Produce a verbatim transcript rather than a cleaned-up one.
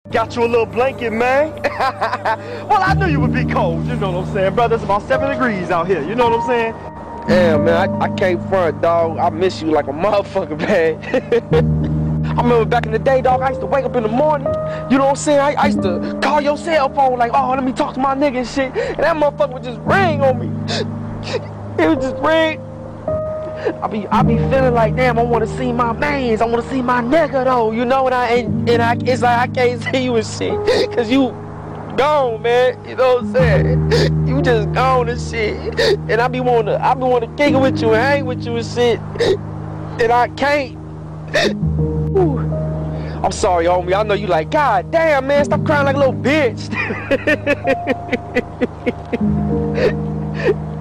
Got you a little blanket, man. Well, I knew you would be cold, you know what I'm saying, brother. It's about seven degrees out here, you know what I'm saying? Damn, man, I, I can't front, dog. I miss you like a motherfucker, man. I remember back in the day, dog, I used to wake up in the morning, you know what I'm saying? I, I used to call your cell phone like, oh, let me talk to my nigga and shit. And that motherfucker would just ring on me. It would just ring. I be I be feeling like, damn, I want to see my mans, I want to see my nigga though, you know, and I and, and I it's like I can't see you and shit, cause you gone, man, you know what I'm saying? You just gone and shit, and I be wanna I be wanna kick it with you and hang with you and shit, and I can't. Whew. I'm sorry, homie. I know you like, God damn, man, stop crying like a little bitch.